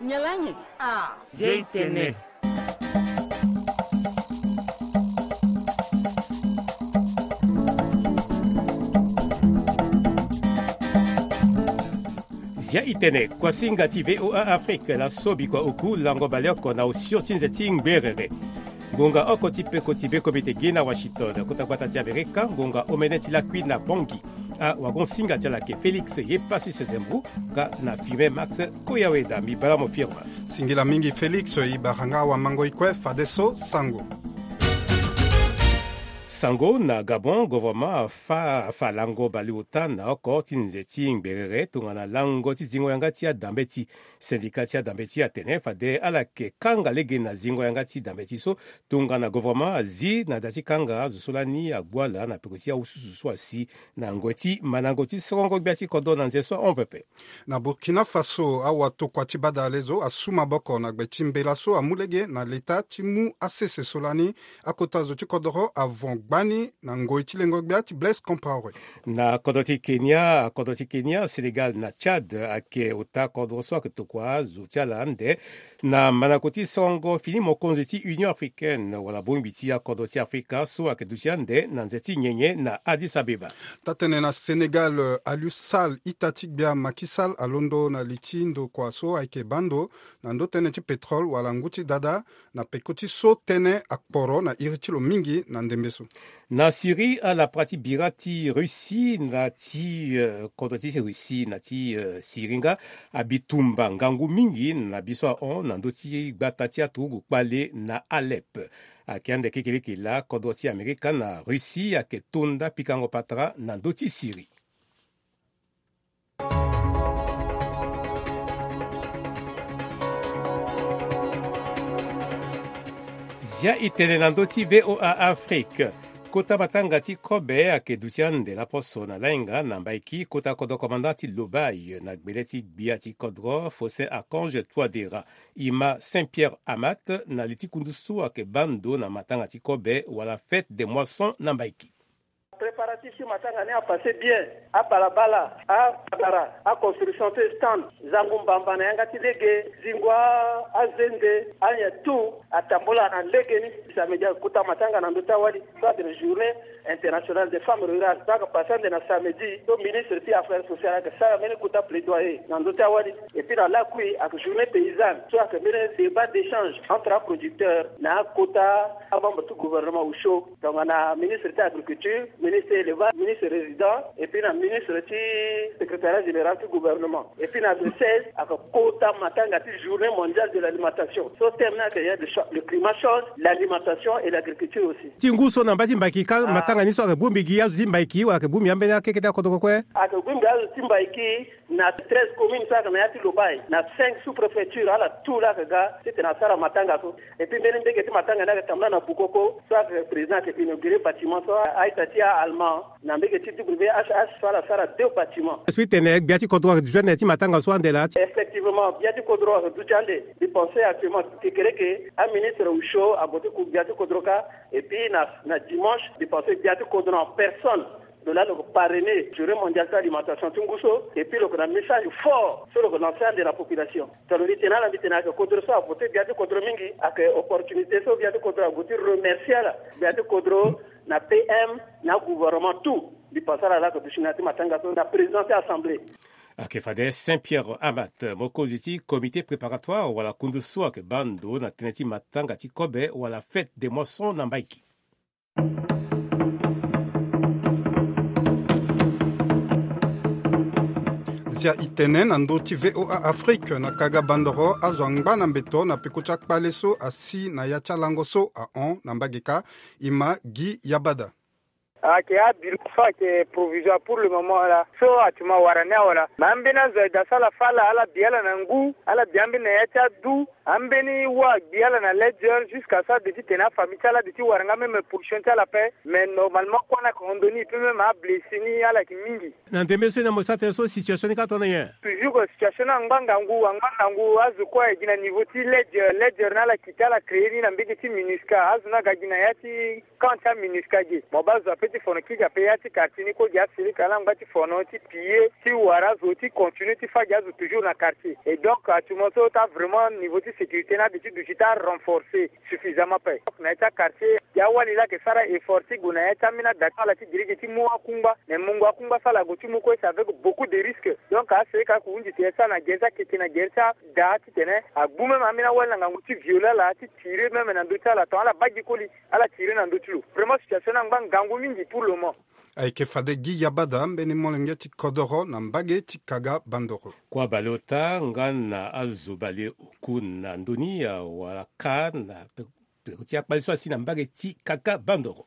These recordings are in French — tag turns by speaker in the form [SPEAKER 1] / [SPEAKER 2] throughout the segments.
[SPEAKER 1] Nyalanyi.
[SPEAKER 2] Zeitene.
[SPEAKER 3] Zia itene kwa singati VOA Afrique la sobi kwa uku lango baleko na usiotinze berere. Ngonga okotipe kotibe komite gina Washington kutakwata ti Amerika ngonga omeneti la kui na bongi a wagon singati la ke Felix ye pasi sezembu ga na firme Max Koyaweda mi bala mo firma.
[SPEAKER 4] Singila mingi Felix ibaranga wa mango ikwe fadeso sango.
[SPEAKER 3] Sango na Gabon gouvernement fa lango baliuta na oko tinzeti berere tungana lango ti zingo yangati ya dambeti syndicati ya dambeti ya tene fade ala ke kanga lege na zingo yangati dambeti so tungana gouvernement zi na dati kanga zusolani ya gwala na pekoti ya ususu swasi na ngoti manangoti songo biati kodo na nzeso onpepe.
[SPEAKER 4] Na Burkina Faso awa to kwa tibada alezo asuma boko na gbechi mbelaso amulege na leta timu asese solani akota zo tikodoro avant bani na ngoiti lengo biati Blaise Compaoré.
[SPEAKER 3] Na kodoti Kenya, Senegal na Chad ake uta kodroso ake tukwa zutiala ande na manakoti songo fini mokonzeti Union Africaine wala bombiti ya kodoti Afrika so ake dutiande na nzeti nyenye na Addis Abeba.
[SPEAKER 4] Tatene na Senegal alusal itatik bia makisal alondo na lichindo kwa so ake bando na ndo tene ti petrol wala nguti dada na pekoti so tene akporo na iritilo mingi na ndembeso.
[SPEAKER 3] Na Syrie a la prati birati Russie na ti kodoti Russie na ti Siringa abitumba ngangu mingi na biswa on na ndoti batati atugu kwale na Alep. Akiande kekeleke la kodoti Amerika na Russie aketunda pikango patra na ndoti Syrie. Zia itene na ndoti VOA Afrique. Kota matanga ti kobe ake dutiande la poso na lainga na mbaiki kota kodo komandati Lobai na gbeleti biati kodro Faustin Archange Touadéra ima Saint-Pierre Amat na liti kundusu ake bando na matanga ti kobe wala fête des moissons na mbaiki.
[SPEAKER 5] Préparatif matanga a passé bien à balabala à Patara à construction de stand zangumbamba na yanga tilege zingwa azende anya tout atambola na lege ni samedi kuta matanga na ndota wali soit de journée internationale des femmes rurales ça que passande na samedi to ministre ti affaires sociales que ça mene kuta plaidoyer na ndota wali et puis dans la kui à journée paysanne soit que mene débat d'échange entre producteurs na kuta avant tout gouvernement ou chaud donc na ministre de l'agriculture ministre élevage, ministre résident, et puis le ministre du secrétariat général du gouvernement. Et puis dans le 16, avec Kota Matanga, journée mondiale de l'alimentation. Ce thème-là, il y a le climat change, l'alimentation et l'agriculture aussi.
[SPEAKER 3] Tinguso na mbati mbaiki ka matanga niso ake bumbi giya zuti mbaiki wa ake bumbi ambene ake kete kodoko kwe?
[SPEAKER 5] Ake bumbi ya zuti mbaiki na 13 communes ça na yati Lobai, na 5 sous-préfectures ala tout là que gars, c'était na sara matanga so. Et puis mbele mbeke ti matanga na tamla na Bukoko, soit le président qui inauguré bâtiment soit Aïtatia allemand. Na mbeke ti WHH soit la sara deux bâtiments.
[SPEAKER 3] Suite ne biati kodro jeune ti matanga so andela.
[SPEAKER 5] Effectivement, biati kodro du jande, di penser actuellement que un ministre ou chaud a voté pour biati kodroka et puis na dimanche di penser biati kodro en personne. De là, le parrainé, journée mondiale de l'alimentation Tunguso, et puis le message fort sur l'ensemble de la population. Ça veut dire que la contre ça, voter bien de contre mingi, avec opportunité, ça bien de contre voter remercier bien de contre na PM, na gouvernement tout. Du passage à la Chinati Matanga, la présidence de l'Assemblée.
[SPEAKER 3] Akefade Saint-Pierre Amat, mokoziti comité préparatoire wala kundusu ake bando na teneti matanga ti kobe wala fête des moissons na mbaiki.
[SPEAKER 4] Zia itene na ndoti VOA Afrique na kaga bandoro azwangba na mbeto na pekucha kpaleso asi na yacha langoso a on na mbagika ima Guy Yabada.
[SPEAKER 6] Qui a bilufa qui est provisoire pour le moment là. So atuma warana wala. Mambena za sala fala ala biala nangu, ala biambe na yacha du, ambeni wa biala na ledger jusqu'à ça depuis tena famille là depuis waranga même pour chanter la paix, mais normalement quoi na kondoni peut même a blessé ni ala kimingi.
[SPEAKER 3] Na ndembeso na mosate so situation ka tona ye.
[SPEAKER 6] Toujours situation ngangangu azu kwa gina niveau ti ledger na la kitala créer ni na mbeki ti minuska azuna gagina yati quand ta minuska gi. Mobazo ti fono kija pe ya ti quartier ni ko ja siri kala ngba ti fono ti piller ti wara zo ti continuer ti fa ja zo toujours na quartier et donc tu moto ta vraiment niveau de sécurité na bitu du ta renforcer suffisamment pa na ta quartier ya wali la ke sara effort ti guna ya ta mina data la ti dirige ti mo akumba ne mungu akumba sala go ti mo ko ça avec beaucoup de risques donc a c'est ka ku unji ti ça na genza ke ti na genza da ti tene a bume ma mina wala nga nguti viola la ti tirer même na ndota la to ala bagi koli ala tirer na ndotulu vraiment situation na ngangu mingi pour le moment
[SPEAKER 4] ayeke fade gi yabada mbeni molenge ti kodoro na mbage ti kaga bandoro
[SPEAKER 3] kua balota nga na azo bale oku na ndoni ya wala ka na peko ti akpali so asi na mbage ti kaga bandoro.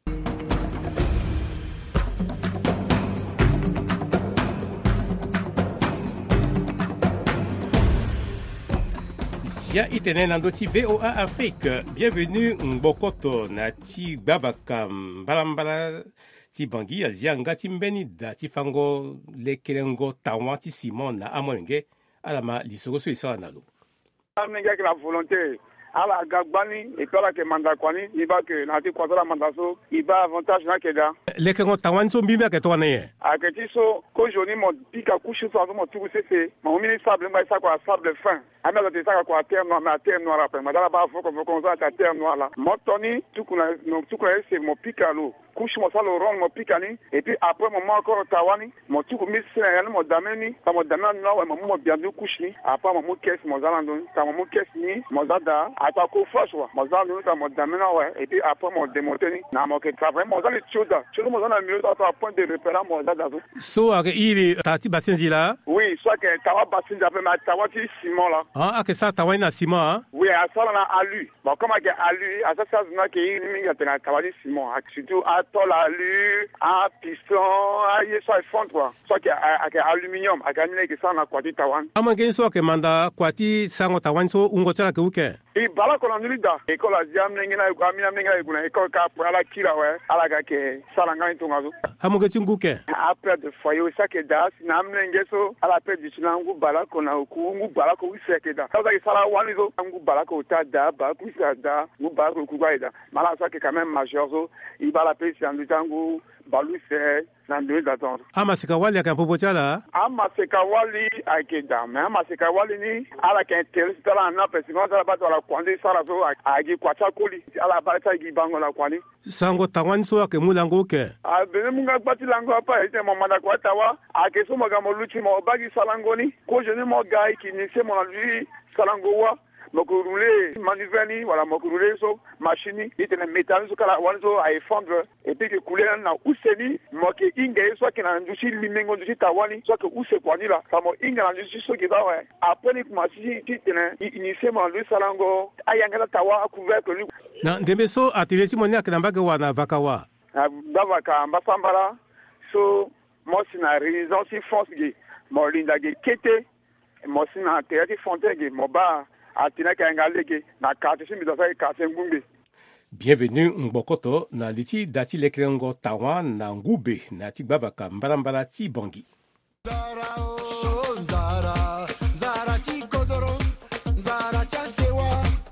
[SPEAKER 3] Zia itene na ndoti VOA Afrique. Bienvenue Mbokoto na ti gbabaka mbalambala ti bangi azia nga ti mbeni da ti fango lekelengo tawa ti Simon na amolenge alama lisoko so isala na lo.
[SPEAKER 1] Amenge ki la volonté ala gagbani et puis ala ke manda kwani iba ke na ti kwatala manda so iba avantage na keda
[SPEAKER 3] lekelengo tawa so mbimbe ke to na ye
[SPEAKER 1] aketi so ko joni mo pika kushi so mo tuku sese mo mini sable mba isa kwa sable fin ami ala te saka kwa terre noire mais terre noire après madala ba foko foko ça ta terre noire là mo toni tukuna no tukuna ese mo pika lo kushi mo salo rong mo pika ni et puis après mo encore tawani mo tuku mi se ya mo dameni ta mo dameni no mo biandu kushi ni après mo kes mo zalando ta mo kes ni mo zada ata ko fashwa mo zalando ta mo damena ouais et puis après mo démonter na mo ke travail mo zali chuda mo zana mieux ta point de repère mo zada
[SPEAKER 3] so ake ili tati basenzi la
[SPEAKER 1] oui soit que tawa basenzi après ma tawa ti Simon là
[SPEAKER 3] ah ake sa tawa na Simon hein
[SPEAKER 1] oui à ça na alu bon comme que alu à ça na ke mi ya tena tawa ti Simon surtout à tol alu à piston à yeso fond quoi soit que ake aluminium ake ni ke sa na kwati tawan
[SPEAKER 3] amange so ke manda kwati sango tawan so ungo tsala ke uke
[SPEAKER 1] i bala ko na nulida e ko la jam ne ngina ko amina ne ngina ko na e ko ka pour ala kila ouais ala ka ke sala ngai to ngazo
[SPEAKER 3] amange tinguke
[SPEAKER 1] après de foyer ça que das na mnenge so ala pe di ngu bala ko na ku ngu bala ko ise ke da ça que sala wani zo ngu bala ko ta da ba ku sa da ngu bala ko ku ga ida mala ça que quand même majeur so i bala pe si andu tangu balu se na deux d'attendre
[SPEAKER 3] ama sikawali akampopo chala
[SPEAKER 1] ama sikawali akeda mais ama sikawali ni ala ka interest ala na president ala ba la kwandi sara so agi kwacha koli ala ba ta gi bango la kwani
[SPEAKER 3] sango tawan so ke mulango ke
[SPEAKER 1] a bene munga gbati lango apa ite mo manda kwa tawa ake so maga mo luchi mo bagi salangoni ko je ne mo gai ki ni se mo na lui salangowa moko rouler maniveni wala moko rouler so machine itene métal so kala wanzo a fondre et puis que couler na useni moke inga so ke na ndushi limengo ndushi tawani so ke use kwani la samo inga na ndushi so ke da ouais après ni kumasi itene initier mo lui salango ayanga tawa couvert que lui
[SPEAKER 3] na ndembe so atelier ti moni akina mbage wana vakawa
[SPEAKER 1] bavaka mbasambala so mo sina résidence si force ge mo linda ge kete mo sina théâtre fontaine ge mo ba atina kangaleke na kati simi da sai kase ngumbe.
[SPEAKER 3] Bienvenue Mbokoto na liti dati lekrengo tawa na ngube na ti babaka mbalambala ti bangi.
[SPEAKER 7] Zara oh Zara Zara ti kodoro Zara cha sewa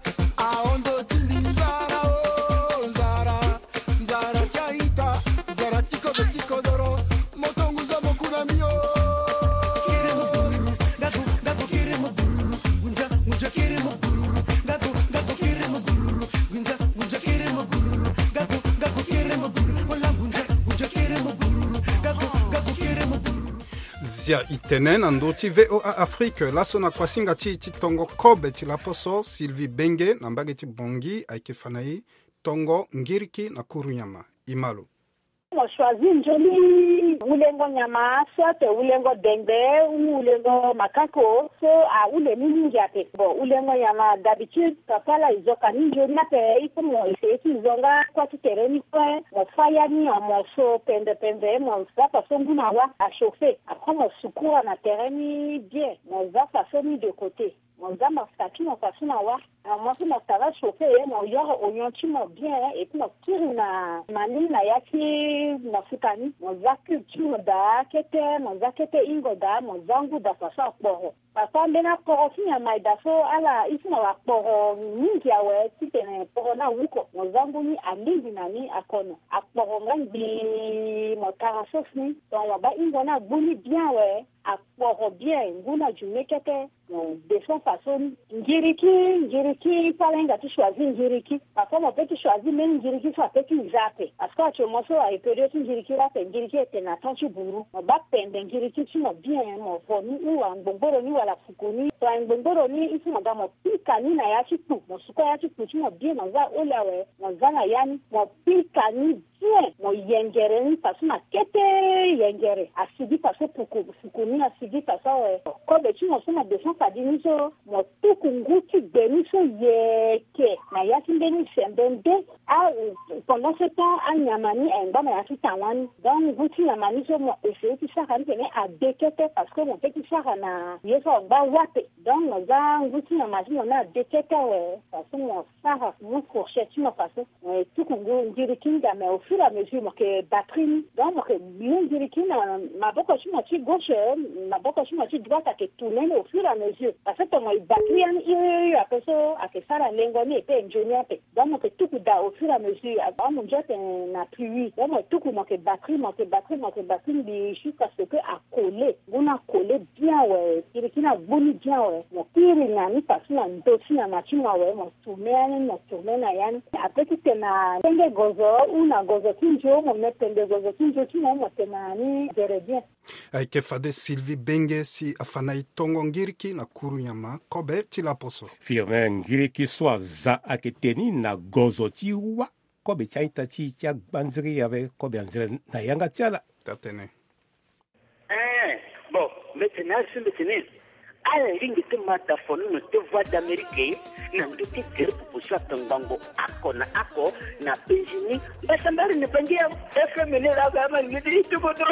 [SPEAKER 7] aondo tindi Zara oh Zara Zara cha ita Zara ti kodoro motongu za mokuna mio
[SPEAKER 4] Zia itene na ndoti VOA Afrique laso na kwasinga ti tongo kobe ti laposo Sylvie Benge na mbage ti bongi ayeke fanai tongo ngiriki na kurunyama imalo
[SPEAKER 8] On choisit njoli ulengo nyama soit ulengo dengbe ou ulengo makako so a ule mingi ate bon ulengo nyama d'habitude papa la izoka ni njoli na pe iko mo ese izonga kwa tereni kwa mo faya ni mo so pende mo va passer nguna wa a chauffer après mo sukura na tereni bien mo va passer ni de côté moza mafuta tu kwa suna wa moi tu mafuta chauffer mo yoro oignon tu mo bien et puis mo tire na mani na yaki mafuta ni moza culture da kete ingo da mozangu da fasa poro papa mbena poro finya maida so ala isina wa poro mingi yawe titene poro na wuko mozangu ni alingi nani akono aporo ngambi motara sosni donc waba ingo na buni bien we aporo bien nguna jumekete de son façon ngiriki palenga tu choisis ngiriki parfois on peut tu choisir même ngiriki soit peut tu zappe parce que tu mo so a période ngiriki la ngiriki était na tanchi buru on ba pende ngiriki tu mo bien mo foni ou ngongoro ni wala fukuni to ngongoro ni isi mo gamo pika ni na ya chitu mo suko ya chitu tu mo bien mo za olawe mo za na yani mo pika ni bien mo yengere ni parce ma kete yengere asidi parce pour fukuni asidi parce ko be tu mo so na besoin kadiniso mo tukunguti beniso yeke na yaki beni sembende a pendant ce temps a nyamani enda na yaki tawani donc guti nyamani so mo essayer de faire un peu à déquêter parce que mon petit frère na yeso ba wape donc mo za guti nyamani on a déquêter parce que mon frère mon fourchette mo passe tukungu ndirikinga mais au fur et à mesure mo que batterie donc mo que bien ndirikinga ma boko chimo chi gauche ma boko chimo chi droite à que tourner au fur et à mesure parce que moi batterie il après ça à que ça la lengoni et ingénieur donc que tout da au fur et à mesure avant mon jet na pluie donc tout moi que batterie bi jusqu'à ce que à coller on a collé bien ouais il qui na boni bien ouais mon pire na ni parce na ndosi na machine ouais mon tourner na yani après que na tenge gozo ou na gozo kinjo mon mettre tenge gozo kinjo tu mo tena ni gere bien
[SPEAKER 4] aike fade Sylvie Benge si afana itongo ngiriki na kurunyama kobe tila poso
[SPEAKER 3] firme ngiriki swa za aketeni na gozo tiwa kobe chaita chi cha banziri yabe kobe anzire na yanga tiala
[SPEAKER 4] tatene
[SPEAKER 9] bon maintenant c'est maintenant ala lingi te mata fonu no te voix d'Amérique na nduti kere pupusa tangango ako na penjini basambari ne pangia FM ne la gama ngidi to godro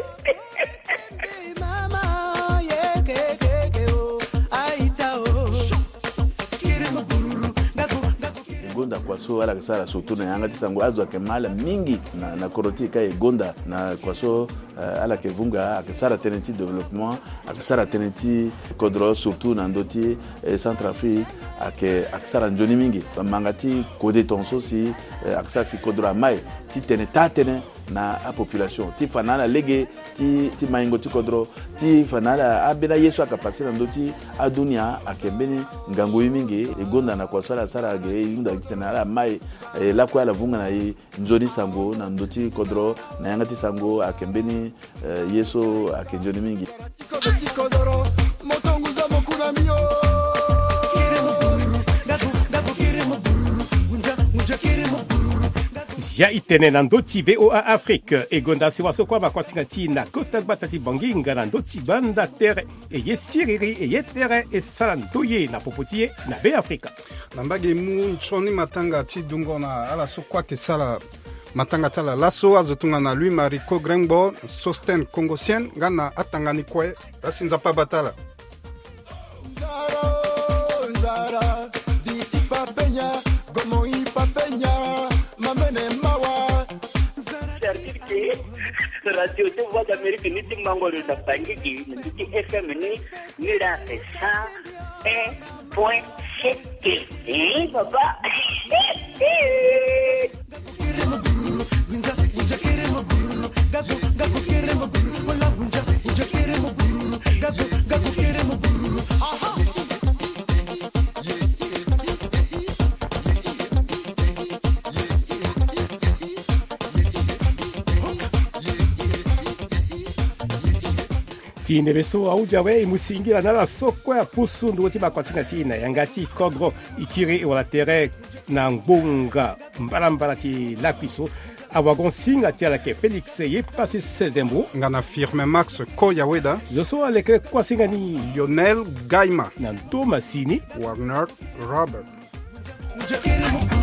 [SPEAKER 7] mama ye ke o aita o kire mbururu
[SPEAKER 10] gonda kwaso ala kasara surtout na yanga tisango azwa kemala mingi na korotika e gonda na kwaso ala ke vunga akasara tenenti développement akasara tenenti kodro surtout na ndoti Centrafrique akasara njoni mingi mangati kode tonso si akasara si kodro mai ti tenetane na a population ti fanala lege ti maingo ti kodro ti fanala abena yesu akapasi na ndoti adunia akembeni ngango mingi e gonda na kwa sala sara ge yunda tenala mai la kwa la vunga na njoni sango na ndoti kodro na yanga ti sango akembeni yesu akenjoni mingi
[SPEAKER 7] kodoro motonguza mokuna mio
[SPEAKER 3] ya itene na ndoti VOA Afrique egonda si waso kwa makwasingati na kota batati banginga na ndoti banda terre eye siriri eye terre esala ntoye na popotie na be Afrika
[SPEAKER 4] na mbage mu nchoni matanga ti dungo na ala so kwa ke sala matanga tala laso azotunga na lui Mariko Grengbo Sosten Congosien ngana atangani kwe asinza pa batala
[SPEAKER 7] Zara diti papenya gomo i papenya mamene mawa
[SPEAKER 9] certifié radio de voix d'Amérique ni timangolo da bangiki ni FM ni la 101.7 papa
[SPEAKER 3] tine beso aujawe musingira na la soko ya pusundu woti makwasinga tina yangati kogro ikiri wala tere na ngbonga mbala ti lapiso awagon singa ti ala ke Félix ye passé 16 mbro
[SPEAKER 4] ngana firme Max Koyaweda
[SPEAKER 3] zoso aleke kwasinga ni
[SPEAKER 4] Lionel Gaima
[SPEAKER 3] na Thomasini
[SPEAKER 4] Warner Robert